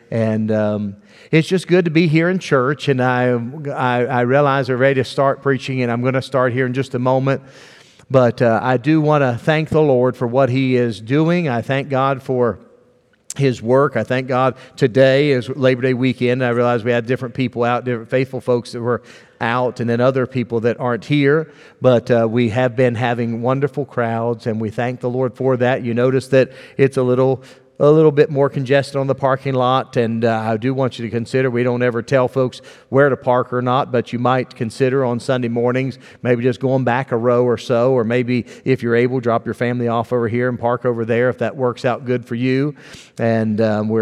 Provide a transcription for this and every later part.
And it's just good to be here in church. And I realize we're ready to start preaching, and I'm going to start here in just a moment. But I do want to thank the Lord for what He is doing. I thank God for His work. I thank God today is Labor Day weekend. I realize we had different people out, different faithful folks that were out, and then other people that aren't here. But we have been having wonderful crowds, and we thank the Lord for that. You notice that it's a little bit more congested on the parking lot, and I do want you to consider, we don't ever tell folks where to park or not, but you might consider on Sunday mornings maybe just going back a row or so, or maybe if you're able, drop your family off over here and park over there if that works out good for you. And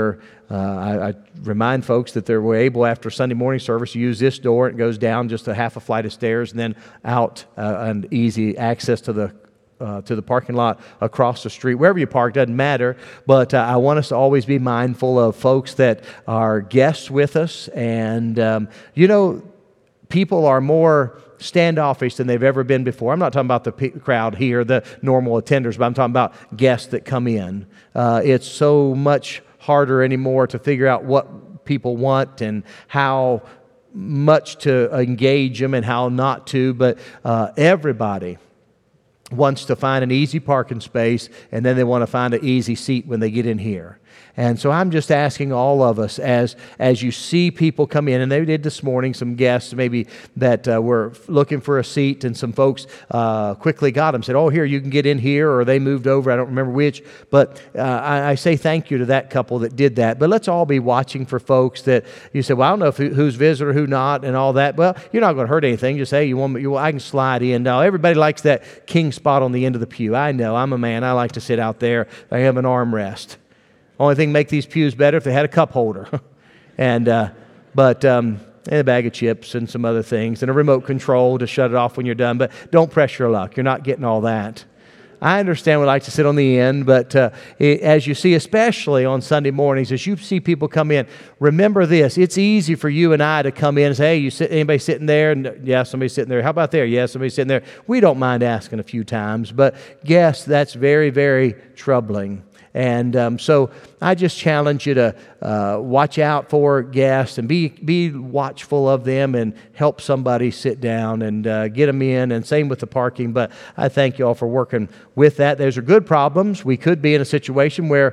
I remind folks that we're able after Sunday morning service to use this door. It goes down just a half a flight of stairs and then out and easy access to the parking lot across the street. Wherever you park, doesn't matter, but I want us to always be mindful of folks that are guests with us. And, people are more standoffish than they've ever been before. I'm not talking about the crowd here, the normal attenders, but I'm talking about guests that come in. It's so much harder anymore to figure out what people want and how much to engage them and how not to, but everybody wants to find an easy parking space, and then they want to find an easy seat when they get in here. And so I'm just asking all of us, as you see people come in, and they did this morning, some guests maybe that were looking for a seat, and some folks quickly got them, said, oh, here, you can get in here, or they moved over, I don't remember which, but I say thank you to that couple that did that. But let's all be watching for folks that you say, well, I don't know who's visitor, who not, and all that. Well, you're not going to hurt anything. Just say, I can slide in. Now, everybody likes that king spot on the end of the pew. I know, I'm a man. I like to sit out there. I have an armrest. Only thing make these pews better if they had a cup holder, and a bag of chips and some other things, and a remote control to shut it off when you're done. But don't press your luck. You're not getting all that. I understand we like to sit on the end, but as you see, especially on Sunday mornings, as you see people come in, remember this. It's easy for you and I to come in and say, hey, anybody sitting there? And, yeah, somebody's sitting there. How about there? Yeah, somebody's sitting there. We don't mind asking a few times, but yes, that's very, very troubling. And so I just challenge you to watch out for guests and be watchful of them and help somebody sit down and get them in, and same with the parking. But I thank you all for working with that. Those are good problems. We could be in a situation where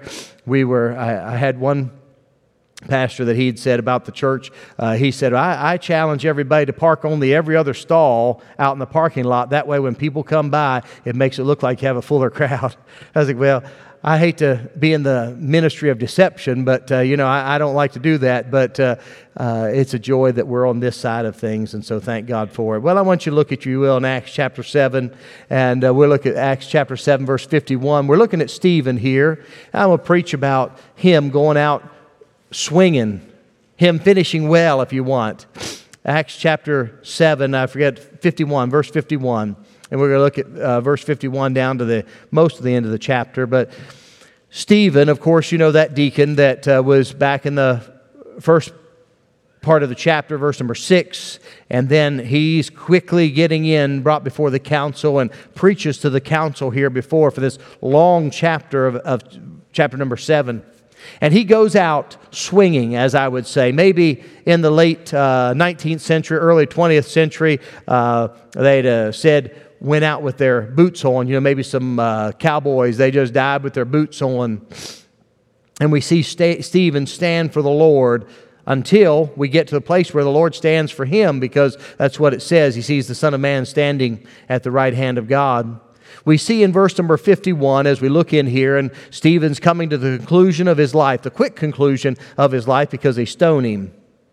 I had one pastor that he'd said about the church. He said, I challenge everybody to park only every other stall out in the parking lot. That way when people come by, it makes it look like you have a fuller crowd. I was like, well, I hate to be in the ministry of deception, but, I don't like to do that. But it's a joy that we're on this side of things, and so thank God for it. Well, I want you to look at, you will, in Acts chapter 7, and we'll look at Acts chapter 7, verse 51. We're looking at Stephen here. I'm going to preach about him going out swinging, him finishing well, if you want. Acts chapter 7, I forget, 51, verse 51. And we're going to look at verse 51 down to most of the end of the chapter. But Stephen, of course, you know that deacon that was back in the first part of the chapter, verse number 6. And then he's quickly brought before the council, and preaches to the council here for this long chapter of chapter number 7. And he goes out swinging, as I would say. Maybe in the late 19th century, early 20th century, they'd said, went out with their boots on. Maybe some cowboys, they just died with their boots on. And we see Stephen stand for the Lord until we get to the place where the Lord stands for him, because that's what it says. He sees the Son of Man standing at the right hand of God. We see in verse number 51, as we look in here, and Stephen's coming to the conclusion of his life, the quick conclusion of his life, because they stone him.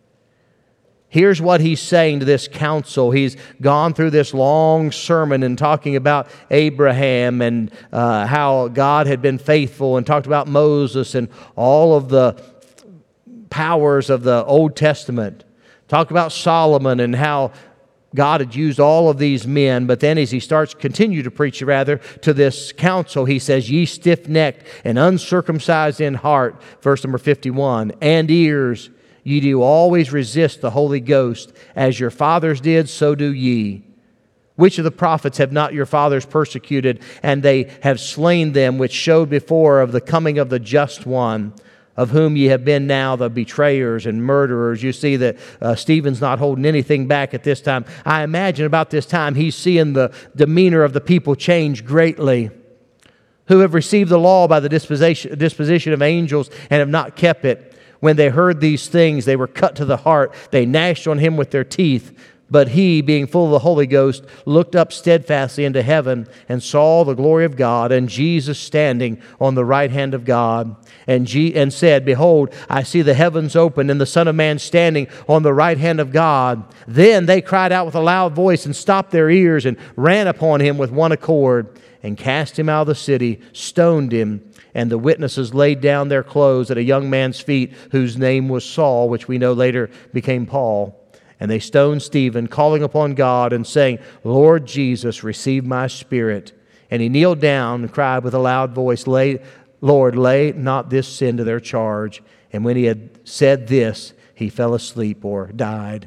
Here's what he's saying to this council. He's gone through this long sermon and talking about Abraham and how God had been faithful, and talked about Moses and all of the powers of the Old Testament. Talked about Solomon and how God had used all of these men. But then as he continue to preach to this council, he says, ye stiff-necked and uncircumcised in heart, verse number 51, and ears, ye do always resist the Holy Ghost, as your fathers did, so do ye. Which of the prophets have not your fathers persecuted, and they have slain them, which showed before of the coming of the just one, of whom ye have been now the betrayers and murderers. You see that Stephen's not holding anything back at this time. I imagine about this time he's seeing the demeanor of the people change greatly, who have received the law by the disposition of angels and have not kept it. When they heard these things, they were cut to the heart. They gnashed on him with their teeth. But he, being full of the Holy Ghost, looked up steadfastly into heaven and saw the glory of God and Jesus standing on the right hand of God. And said, Behold, I see the heavens opened and the Son of Man standing on the right hand of God. Then they cried out with a loud voice and stopped their ears and ran upon him with one accord and cast him out of the city, stoned him. And the witnesses laid down their clothes at a young man's feet, whose name was Saul, which we know later became Paul. And they stoned Stephen, calling upon God and saying, Lord Jesus, receive my spirit. And he kneeled down and cried with a loud voice, Lord, lay not this sin to their charge. And when he had said this, he fell asleep or died.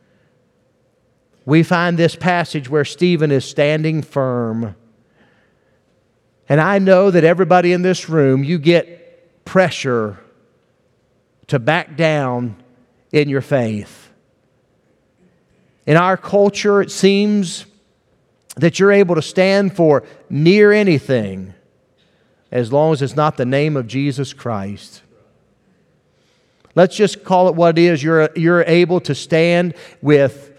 We find this passage where Stephen is standing firm. And I know that everybody in this room, you get pressure to back down in your faith. In our culture, it seems that you're able to stand for near anything as long as it's not the name of Jesus Christ. Let's just call it what it is. You're able to stand with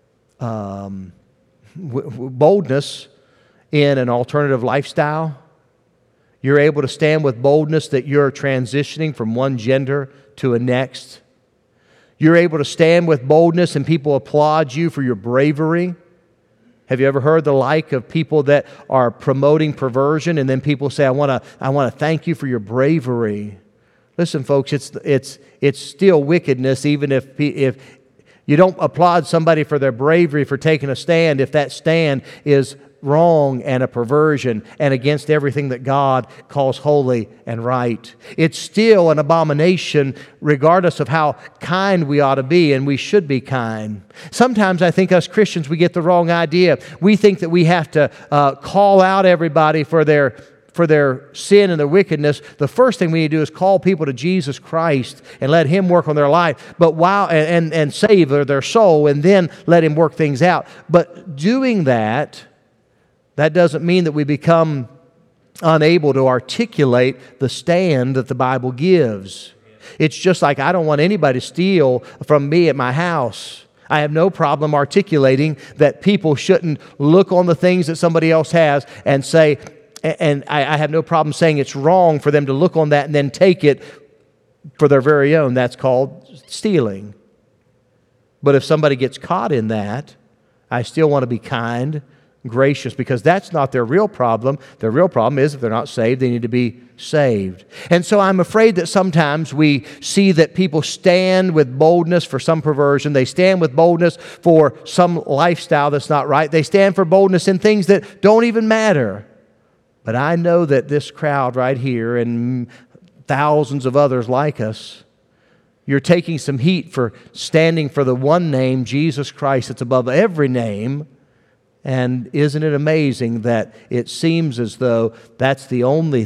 boldness in an alternative lifestyle. You're able to stand with boldness that you're transitioning from one gender to a next. You're able to stand with boldness and people applaud you for your bravery. Have you ever heard the like of people that are promoting perversion and then people say, I want to thank you for your bravery? Listen, folks, it's still wickedness even if you don't applaud somebody for their bravery for taking a stand if that stand is wrong and a perversion and against everything that God calls holy and right. It's still an abomination regardless of how kind we ought to be, and we should be kind. Sometimes I think us Christians, we get the wrong idea. We think that we have to call out everybody for their sin and their wickedness. The first thing we need to do is call people to Jesus Christ and let Him work on their life, but and save their soul, and then let Him work things out. But doing that doesn't mean that we become unable to articulate the stand that the Bible gives. It's just like I don't want anybody to steal from me at my house. I have no problem articulating that people shouldn't look on the things that somebody else has and say, and I have no problem saying it's wrong for them to look on that and then take it for their very own. That's called stealing. But if somebody gets caught in that, I still want to be kind, gracious, because that's not their real problem. Their real problem is if they're not saved, they need to be saved. And so I'm afraid that sometimes we see that people stand with boldness for some perversion. They stand with boldness for some lifestyle that's not right. They stand for boldness in things that don't even matter. But I know that this crowd right here and thousands of others like us, you're taking some heat for standing for the one name, Jesus Christ, that's above every name. And isn't it amazing that it seems as though that's the only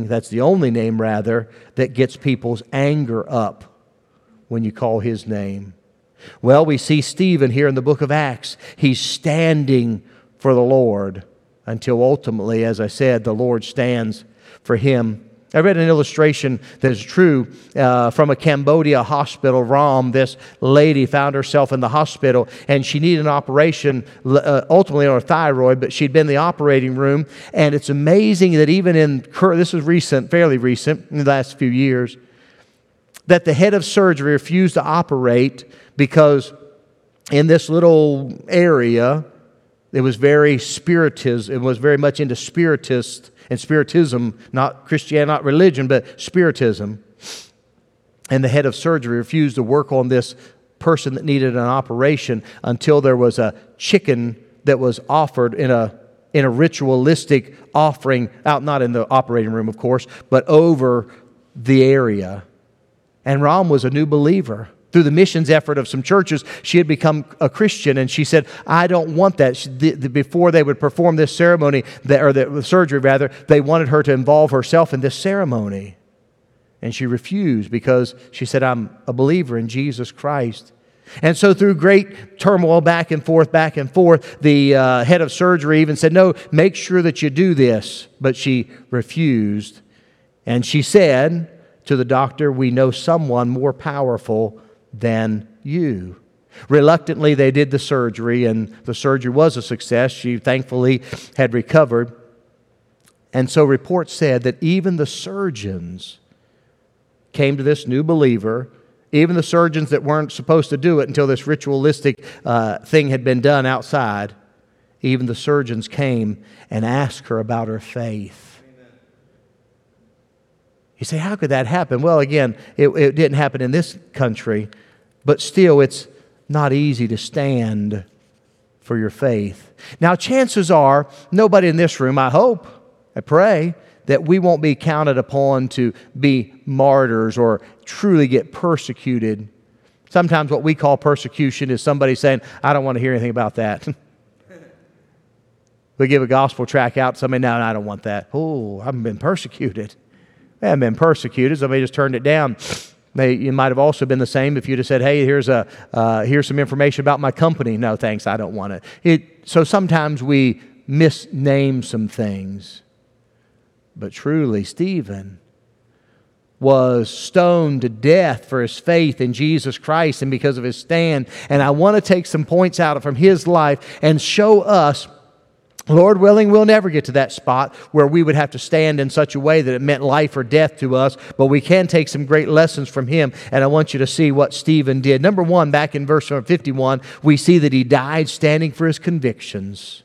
name rather, that gets people's anger up when you call His name? Well, we see Stephen here in the book of Acts. He's standing for the Lord until ultimately, as I said, the Lord stands for him. I read an illustration that is true from a Cambodia hospital. Ram, this lady, found herself in the hospital, and she needed an operation, ultimately on her thyroid, but she'd been in the operating room. And it's amazing that even this was recent, fairly recent, in the last few years, that the head of surgery refused to operate because in this little area, it was very spiritist. It was very much into spiritist and spiritism, not Christianity, not religion, but spiritism. And the head of surgery refused to work on this person that needed an operation until there was a chicken that was offered in a ritualistic offering, out not in the operating room, of course, but over the area. And Ram was a new believer. Through the missions effort of some churches, she had become a Christian, and she said, I don't want that. Before they would perform this ceremony, or the surgery rather, they wanted her to involve herself in this ceremony. And she refused because she said, I'm a believer in Jesus Christ. And so through great turmoil back and forth, the head of surgery even said, no, make sure that you do this. But she refused. And she said to the doctor, we know someone more powerful than you. Reluctantly, they did the surgery, and the surgery was a success. She thankfully had recovered. And so reports said that even the surgeons came to this new believer, even the surgeons that weren't supposed to do it until this ritualistic thing had been done outside, even the surgeons came and asked her about her faith. Amen. You say, how could that happen? Well, again, it didn't happen in this country, but still it's not easy to stand for your faith. Now, chances are, nobody in this room, I hope, I pray, that we won't be counted upon to be martyrs or truly get persecuted. Sometimes what we call persecution is somebody saying, I don't want to hear anything about that. We give a gospel tract out to somebody, no, I don't want that. Oh, I haven't been persecuted. I haven't been persecuted. Somebody just turned it down. You might have also been the same if you'd have said, hey, here's some information about my company. No, thanks, I don't want it. So sometimes we misname some things. But truly, Stephen was stoned to death for his faith in Jesus Christ and because of his stand. And I want to take some points out from his life and show us, Lord willing, we'll never get to that spot where we would have to stand in such a way that it meant life or death to us, but we can take some great lessons from him, and I want you to see what Stephen did. Number one, back in verse 51, we see that he died standing for his convictions.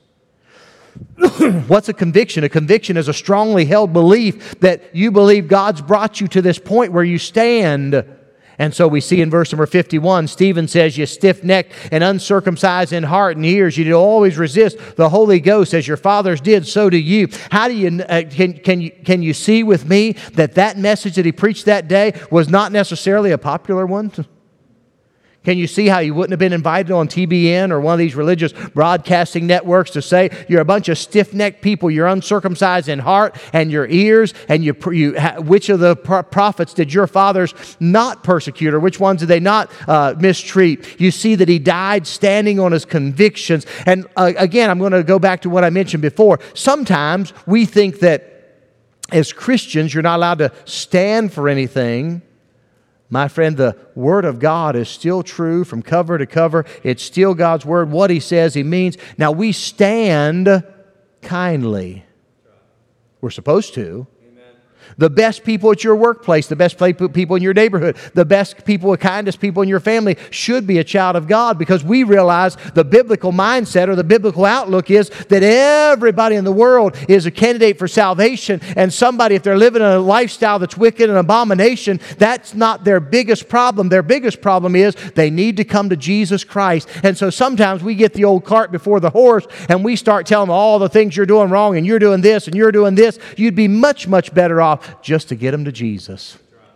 What's a conviction? A conviction is a strongly held belief that you believe God's brought you to this point where you stand. And so we see in verse number 51, Stephen says, you stiff-necked and uncircumcised in heart and ears, you did always resist the Holy Ghost as your fathers did, so do you. How do you can you see with me that message that he preached that day was not necessarily a popular one? Can you see how you wouldn't have been invited on TBN or one of these religious broadcasting networks to say you're a bunch of stiff-necked people, you're uncircumcised in heart and your ears, and which of the prophets did your fathers not persecute, or which ones did they not mistreat? You see that he died standing on his convictions. And again, I'm going to go back to what I mentioned before. Sometimes we think that as Christians, you're not allowed to stand for anything. My friend, the Word of God is still true from cover to cover. It's still God's Word. What He says, He means. Now, we stand kindly. We're supposed to. The best people at your workplace, the best people in your neighborhood, the best people, the kindest people in your family should be a child of God, because we realize the biblical mindset or the biblical outlook is that everybody in the world is a candidate for salvation, and somebody, if they're living a lifestyle that's wicked and abomination, that's not their biggest problem. Their biggest problem is they need to come to Jesus Christ. And so sometimes we get the old cart before the horse and we start telling them all the things you're doing wrong and you're doing this and you're doing this. You'd be much, much better off just to get them to Jesus.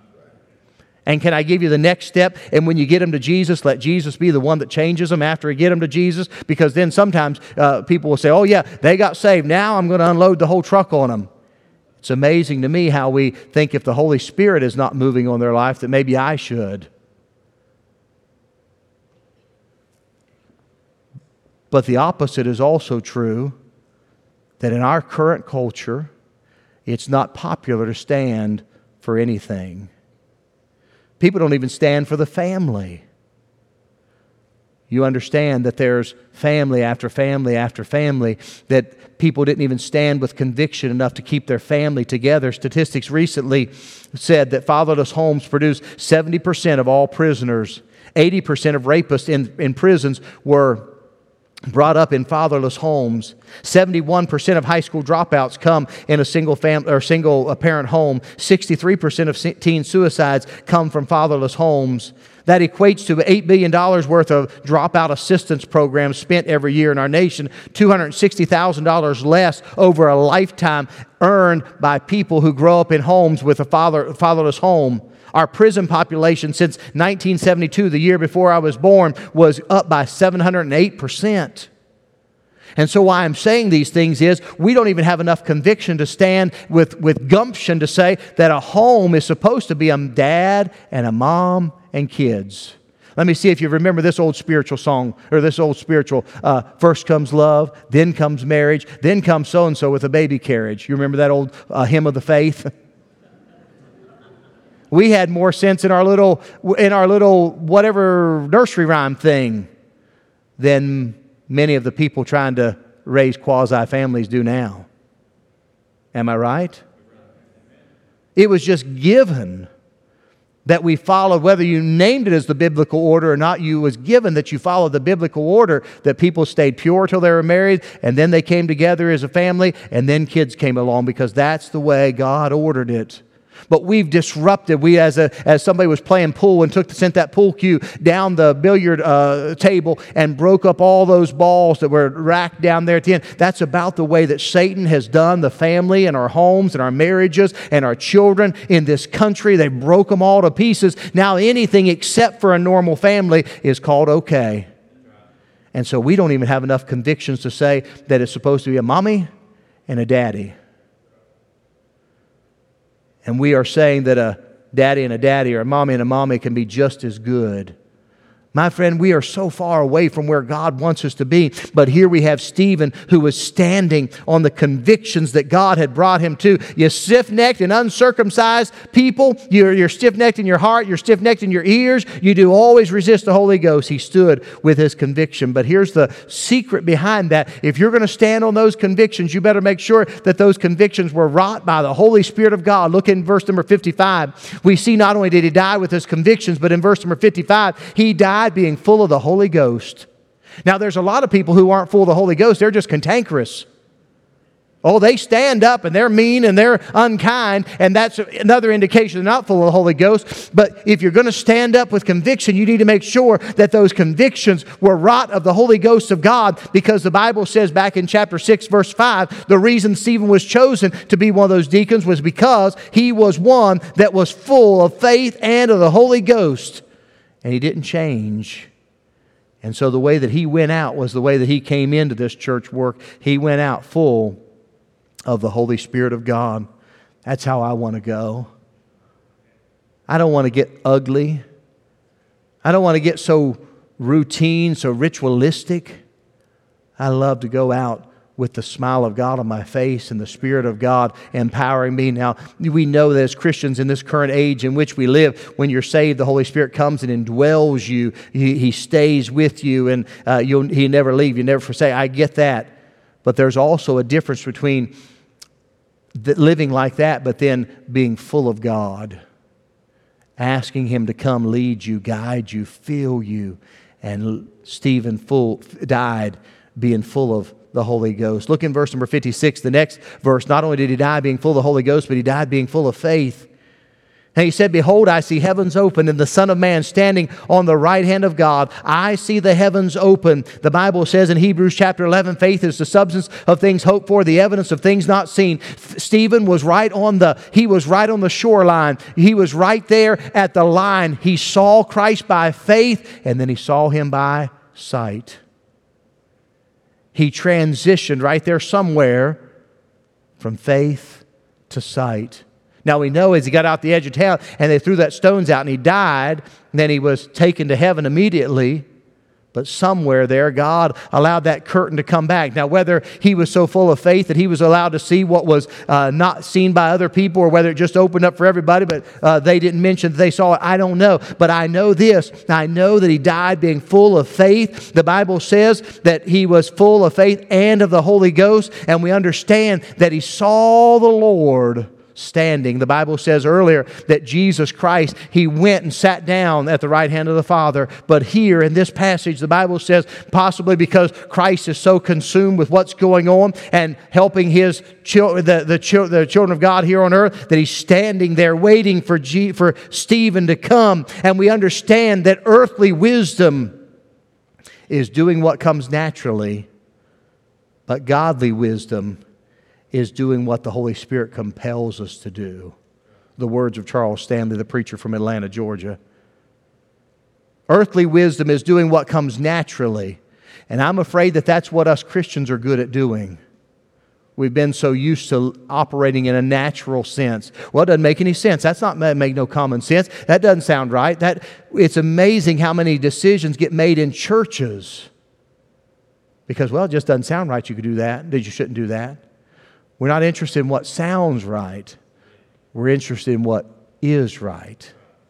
And can I give you the next step? And when you get them to Jesus, let Jesus be the one that changes them after you get them to Jesus, because then sometimes people will say, oh yeah, they got saved, now I'm going to unload the whole truck on them. It's amazing to me how we think if the Holy Spirit is not moving on their life that maybe I should. But the opposite is also true, that in our current culture, it's not popular to stand for anything. People don't even stand for the family. You understand that there's family after family after family, that people didn't even stand with conviction enough to keep their family together. Statistics recently said that fatherless homes produce 70% of all prisoners. 80% of rapists in prisons were brought up in fatherless homes. 71% of high school dropouts come in a single parent home. 63% of teen suicides come from fatherless homes. That equates to $8 billion worth of dropout assistance programs spent every year in our nation. $260,000 less over a lifetime earned by people who grow up in homes with a fatherless home. Our prison population since 1972, the year before I was born, was up by 708%. And so why I'm saying these things is we don't even have enough conviction to stand with gumption to say that a home is supposed to be a dad and a mom and kids. Let me see if you remember this old spiritual song, or this old spiritual, first comes love, then comes marriage, then comes so-and-so with a baby carriage. You remember that old hymn of the faith? We had more sense in our little whatever nursery rhyme thing than many of the people trying to raise quasi-families do now. Am I right? It was just given that we followed, whether you named it as the biblical order or not, you was given that you followed the biblical order, that people stayed pure till they were married, and then they came together as a family, and then kids came along, because that's the way God ordered it. But we've disrupted. We, as somebody was playing pool and sent that pool cue down the billiard table and broke up all those balls that were racked down there at the end. That's about the way that Satan has done the family and our homes and our marriages and our children in this country. They broke them all to pieces. Now anything except for a normal family is called okay. And so we don't even have enough convictions to say that it's supposed to be a mommy and a daddy. And we are saying that a daddy and a daddy or a mommy and a mommy can be just as good. My friend, we are so far away from where God wants us to be. But here we have Stephen, who was standing on the convictions that God had brought him to. You stiff-necked and uncircumcised people, you're stiff-necked in your heart, you're stiff-necked in your ears, you do always resist the Holy Ghost. He stood with his conviction. But here's the secret behind that. If you're going to stand on those convictions, you better make sure that those convictions were wrought by the Holy Spirit of God. Look in verse number 55. We see not only did he die with his convictions, but in verse number 55, he died being full of the Holy Ghost. Now, there's a lot of people who aren't full of the Holy Ghost. They're just cantankerous. Oh, they stand up and they're mean and they're unkind, and that's another indication they're not full of the Holy Ghost. But if you're going to stand up with conviction, you need to make sure that those convictions were wrought of the Holy Ghost of God, because the Bible says back in chapter 6, verse 5, the reason Stephen was chosen to be one of those deacons was because he was one that was full of faith and of the Holy Ghost. And he didn't change. And so the way that he went out was the way that he came into this church work. He went out full of the Holy Spirit of God. That's how I want to go. I don't want to get ugly. I don't want to get so routine, so ritualistic. I love to go out with the smile of God on my face and the Spirit of God empowering me. Now, we know that as Christians in this current age in which we live, when you're saved, the Holy Spirit comes and indwells you. He stays with you, and He never leave you, never forsake. I get that. But there's also a difference between living like that, but then being full of God. Asking Him to come lead you, guide you, fill you. And Stephen died being full of the Holy Ghost. Look in verse number 56, the next verse. Not only did he die being full of the Holy Ghost, but he died being full of faith. And he said, "Behold, I see heavens open and the Son of Man standing on the right hand of God." I see the heavens open. The Bible says in Hebrews chapter 11, faith is the substance of things hoped for, the evidence of things not seen. Stephen was right on the shoreline. He was right there at the line. He saw Christ by faith, and then he saw Him by sight. He transitioned right there somewhere from faith to sight. Now we know as he got out the edge of town and they threw that stones out and he died, and then he was taken to heaven immediately. But somewhere there, God allowed that curtain to come back. Now, whether he was so full of faith that he was allowed to see what was not seen by other people, or whether it just opened up for everybody, but they didn't mention that they saw it, I don't know. But I know this. I know that he died being full of faith. The Bible says that he was full of faith and of the Holy Ghost. And we understand that he saw the Lord standing. The Bible says earlier that Jesus Christ, He went and sat down at the right hand of the Father. But here in this passage, the Bible says possibly because Christ is so consumed with what's going on and helping His the children of God here on earth, that He's standing there waiting for Stephen to come. And we understand that earthly wisdom is doing what comes naturally, but godly wisdom is doing what the Holy Spirit compels us to do. The words of Charles Stanley, the preacher from Atlanta, Georgia. Earthly wisdom is doing what comes naturally. And I'm afraid that that's what us Christians are good at doing. We've been so used to operating in a natural sense. Well, it doesn't make any sense. That's not make no common sense. That doesn't sound right. It's amazing how many decisions get made in churches because, well, it just doesn't sound right. You could do that. You shouldn't do that. We're not interested in what sounds right. We're interested in what is right.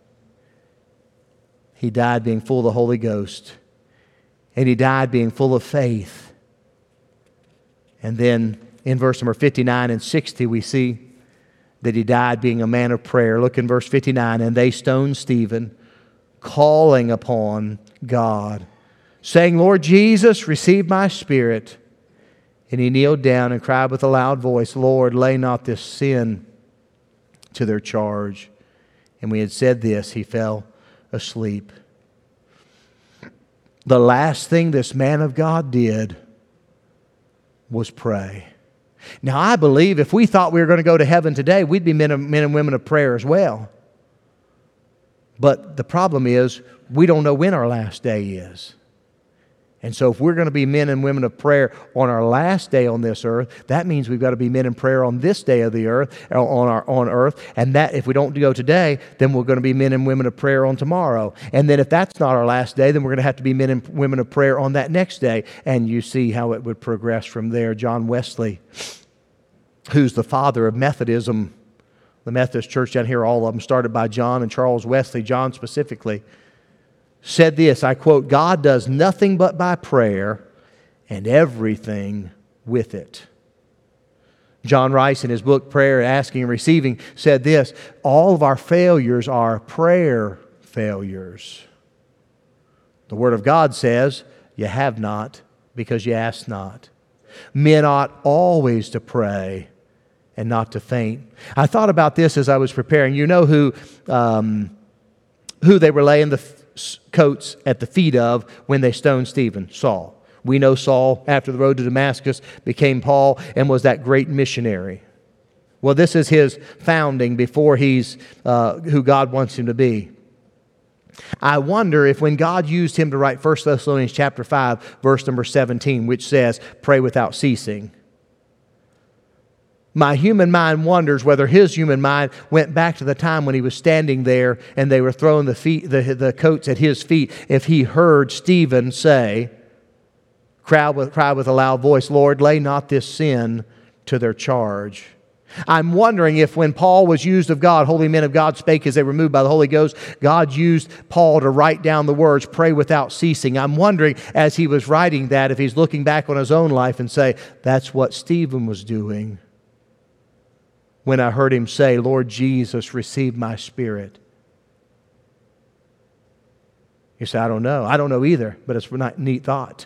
He died being full of the Holy Ghost. And He died being full of faith. And then in verse number 59 and 60, we see that He died being a man of prayer. Look in verse 59. And they stoned Stephen, calling upon God, saying, Lord Jesus, receive my spirit. And he kneeled down and cried with a loud voice, Lord, lay not this sin to their charge. And when he had said this, he fell asleep. The last thing this man of God did was pray. Now, I believe if we thought we were going to go to heaven today, we'd be men and women of prayer as well. But the problem is, we don't know when our last day is. And so if we're going to be men and women of prayer on our last day on this earth, that means we've got to be men in prayer on this day of the earth, on earth. And that if we don't go today, then we're going to be men and women of prayer on tomorrow. And then if that's not our last day, then we're going to have to be men and women of prayer on that next day. And you see how it would progress from there. John Wesley, who's the father of Methodism, the Methodist Church down here, all of them started by John and Charles Wesley, John specifically, said this, I quote, God does nothing but by prayer and everything with it. John Rice in his book, Prayer, Asking and Receiving, said this, all of our failures are prayer failures. The Word of God says, you have not because you ask not. Men ought always to pray and not to faint. I thought about this as I was preparing. You know who they were laying the coats at the feet of when they stoned Stephen? Saul. We know Saul, after the road to Damascus, became Paul and was that great missionary. Well, this is his founding before he's who God wants him to be. I wonder if when God used him to write 1 Thessalonians chapter 5, verse number 17, which says, pray without ceasing. My human mind wonders whether his human mind went back to the time when he was standing there and they were throwing the coats at his feet, if he heard Stephen say, cry with a loud voice, Lord, lay not this sin to their charge. I'm wondering if when Paul was used of God, holy men of God spake as they were moved by the Holy Ghost, God used Paul to write down the words, pray without ceasing. I'm wondering as he was writing that if he's looking back on his own life and say, that's what Stephen was doing when I heard him say, Lord Jesus, receive my spirit. You say, I don't know. I don't know either, but it's a neat thought.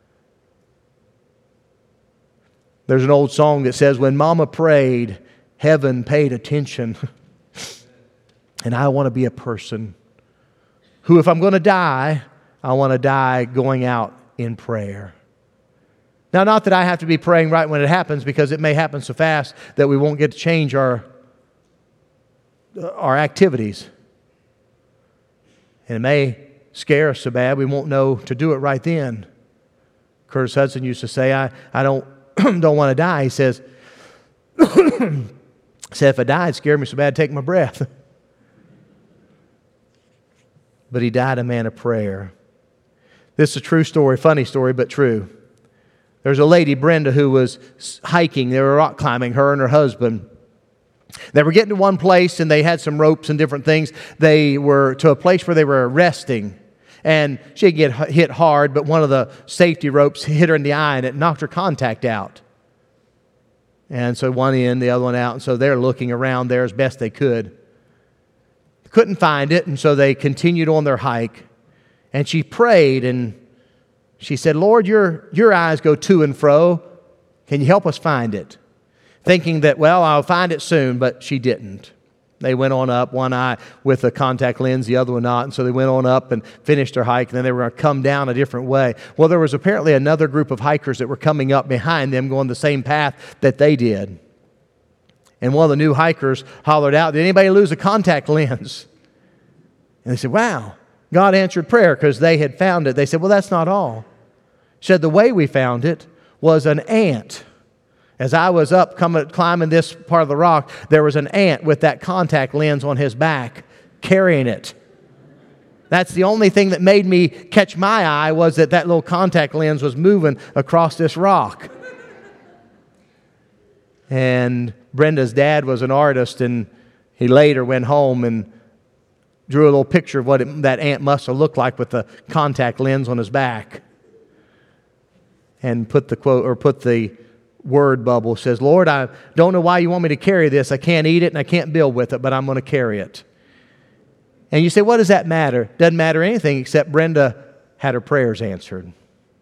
There's an old song that says, when Mama prayed, heaven paid attention. And I want to be a person who, if I'm going to die, I want to die going out in prayer. Now, not that I have to be praying right when it happens, because it may happen so fast that we won't get to change our activities. And it may scare us so bad we won't know to do it right then. Curtis Hudson used to say, I don't want to die. He says, if I die, it'd scare me so bad I'd take my breath. But he died a man of prayer. This is a true story, funny story, but true. There's a lady, Brenda, who was hiking. They were rock climbing, her and her husband. They were getting to one place, and they had some ropes and different things. They were to a place where they were resting. And she get hit hard, but one of the safety ropes hit her in the eye, and it knocked her contact out. And so one in, the other one out. And so they're looking around there as best they could. Couldn't find it, and so they continued on their hike. And she prayed, and she said, Lord, your eyes go to and fro. Can you help us find it? Thinking that, well, I'll find it soon, but she didn't. They went on up, one eye with a contact lens, the other one not. And so they went on up and finished their hike, and then they were going to come down a different way. Well, there was apparently another group of hikers that were coming up behind them, going the same path that they did. And one of the new hikers hollered out, did anybody lose a contact lens? And they said, wow, God answered prayer, because they had found it. They said, well, that's not all. Said the way we found it was an ant. As I was up climbing this part of the rock, there was an ant with that contact lens on his back carrying it. That's the only thing that made me catch my eye, was that little contact lens was moving across this rock. And Brenda's dad was an artist, and he later went home and drew a little picture of what that ant must have looked like with the contact lens on his back. And put the quote, or put the word bubble, says, "Lord, I don't know why you want me to carry this. I can't eat it and I can't build with it, but I'm going to carry it." And you say, what does that matter? Doesn't matter anything, except Brenda had her prayers answered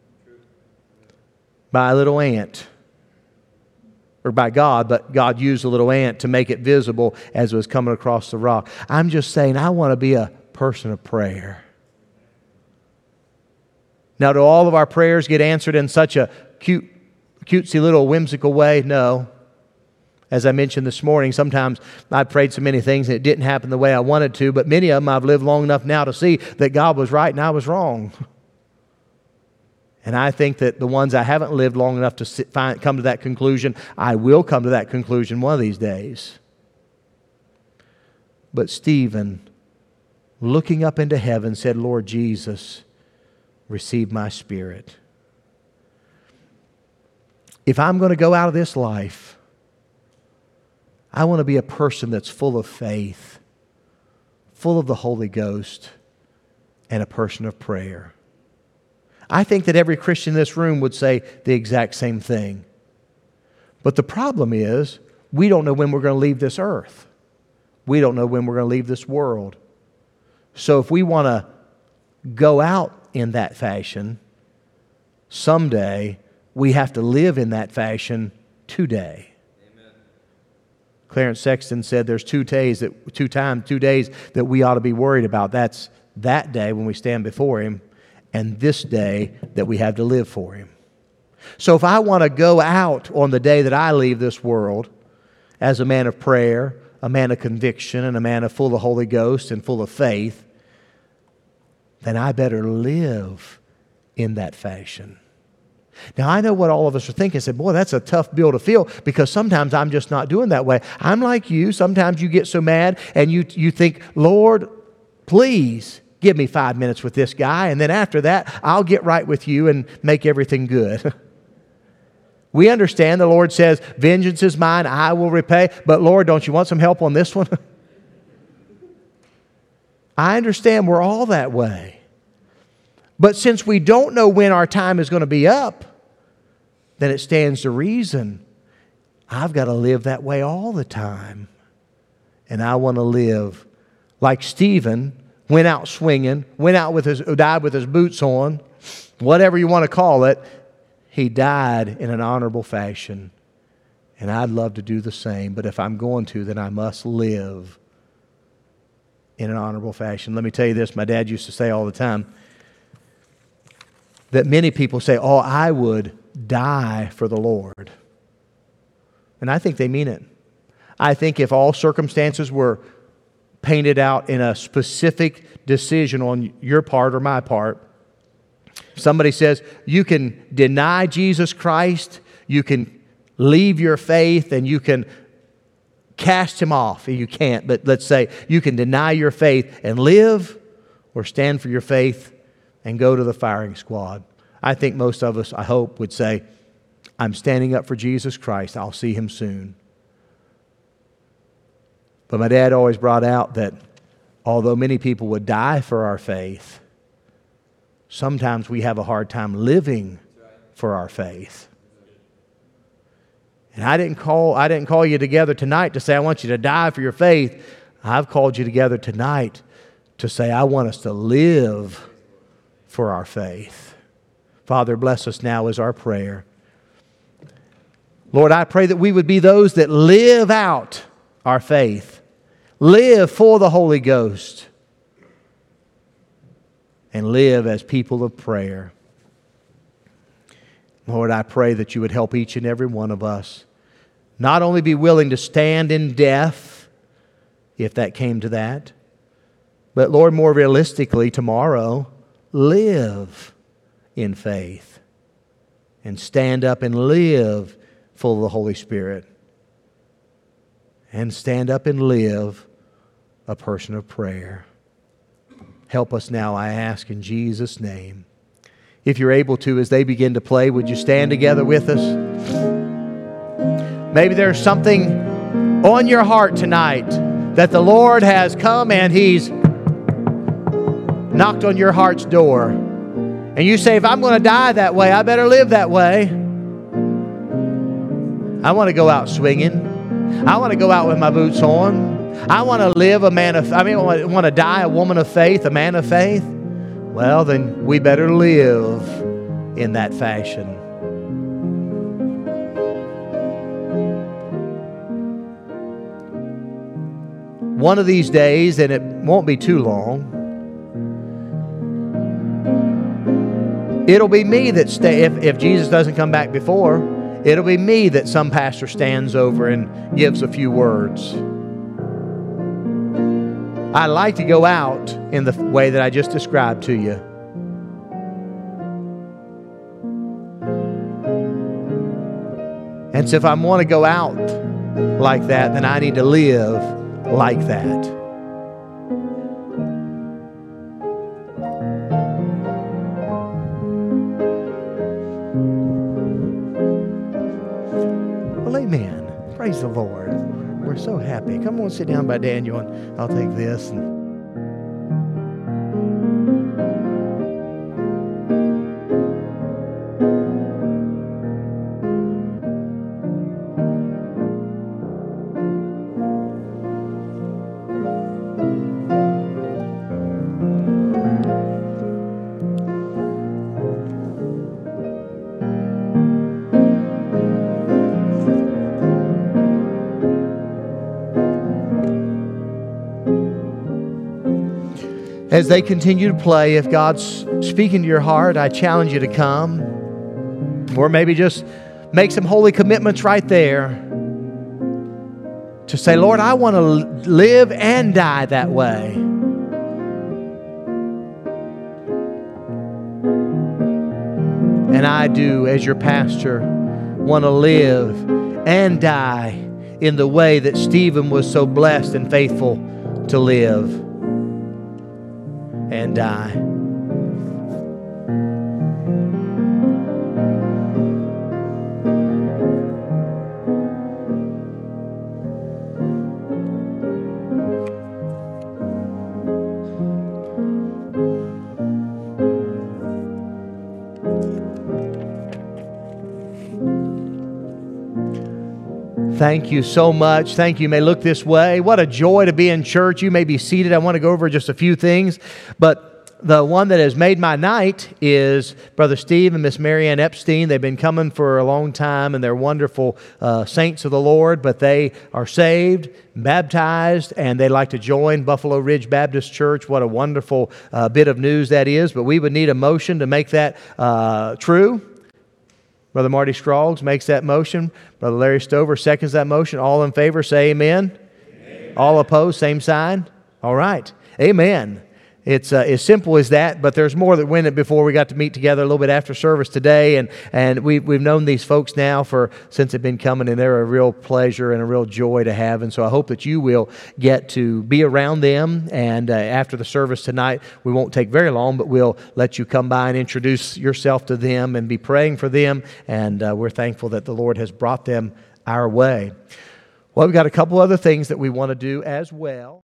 by a little ant. Or by God, but God used a little ant to make it visible as it was coming across the rock. I'm just saying, I want to be a person of prayer. Now, do all of our prayers get answered in such a cutesy little whimsical way? No. As I mentioned this morning, sometimes I prayed so many things and it didn't happen the way I wanted to, but many of them I've lived long enough now to see that God was right and I was wrong. And I think that the ones I haven't lived long enough to come to that conclusion, I will come to that conclusion one of these days. But Stephen, looking up into heaven, said, "Lord Jesus, receive my spirit." If I'm going to go out of this life, I want to be a person that's full of faith, full of the Holy Ghost, and a person of prayer. I think that every Christian in this room would say the exact same thing. But the problem is, we don't know when we're going to leave this earth. We don't know when we're going to leave this world. So if we want to go out in that fashion, someday we have to live in that fashion today. Amen. Clarence Sexton said there's 2 days that we ought to be worried about. That's that day when we stand before Him, and this day that we have to live for Him. So if I want to go out on the day that I leave this world as a man of prayer, a man of conviction, and a man full of the Holy Ghost and full of faith, then I better live in that fashion. Now, I know what all of us are thinking. I said, boy, that's a tough bill to fill, because sometimes I'm just not doing that way. I'm like you. Sometimes you get so mad and you think, Lord, please give me 5 minutes with this guy, and then after that, I'll get right with you and make everything good. We understand the Lord says, vengeance is mine, I will repay. But Lord, don't you want some help on this one? I understand we're all that way. But since we don't know when our time is going to be up, then it stands to reason I've got to live that way all the time. And I want to live like Stephen went out swinging, died with his boots on, whatever you want to call it. He died in an honorable fashion. And I'd love to do the same, but if I'm going to, then I must live in an honorable fashion. Let me tell you this, my dad used to say all the time, that many people say, oh, I would die for the Lord. And I think they mean it. I think if all circumstances were painted out in a specific decision on your part or my part, somebody says, you can deny Jesus Christ, you can leave your faith, and you can cast Him off. You can't, but let's say you can deny your faith and live, or stand for your faith and go to the firing squad. I think most of us, I hope, would say, I'm standing up for Jesus Christ. I'll see Him soon. But my dad always brought out that although many people would die for our faith, sometimes we have a hard time living for our faith. And I didn't call you together tonight to say, I want you to die for your faith. I've called you together tonight to say, I want us to live for our faith. Father, bless us now is our prayer. Lord, I pray that we would be those that live out our faith. Live for the Holy Ghost. And live as people of prayer. Lord, I pray that you would help each and every one of us not only be willing to stand in death, if that came to that, but Lord, more realistically, tomorrow, live in faith. and stand up and live full of the Holy Spirit. And stand up and live a person of prayer. Help us now, I ask in Jesus' name. If you're able to, as they begin to play, would you stand together with us? Maybe there's something on your heart tonight that the Lord has come and He's knocked on your heart's door. And you say, if I'm going to die that way, I better live that way. I want to go out swinging. I want to go out with my boots on. I want to live I want to die a woman of faith, a man of faith. Well, then we better live in that fashion. One of these days, and it won't be too long, it'll be me that if Jesus doesn't come back before, it'll be me that some pastor stands over and gives a few words. I like to go out in the way that I just described to you. And so if I want to go out like that, then I need to live like that. Well, amen. Praise the Lord. We're so happy. Come on, sit down by Daniel, and I'll take this. As they continue to play, if God's speaking to your heart, I challenge you to come. Or maybe just make some holy commitments right there to say, Lord, I want to live and die that way. And I do, as your pastor, want to live and die in the way that Stephen was so blessed and faithful to live and die. Thank you so much. Thank you. You may look this way. What a joy to be in church. You may be seated. I want to go over just a few things. But the one that has made my night is Brother Steve and Miss Marianne Epstein. They've been coming for a long time, and they're wonderful saints of the Lord. But they are saved, baptized, and they'd like to join Buffalo Ridge Baptist Church. What a wonderful bit of news that is. But we would need a motion to make that true. Brother Marty Scroggs makes that motion. Brother Larry Stover seconds that motion. All in favor, say amen. Amen. All opposed, same sign. All right. Amen. It's as simple as that, but there's more that went it before we got to meet together a little bit after service today, and we've known these folks now since they've been coming, and they're a real pleasure and a real joy to have, and so I hope that you will get to be around them, and after the service tonight, we won't take very long, but we'll let you come by and introduce yourself to them and be praying for them, and we're thankful that the Lord has brought them our way. Well, we've got a couple other things that we want to do as well.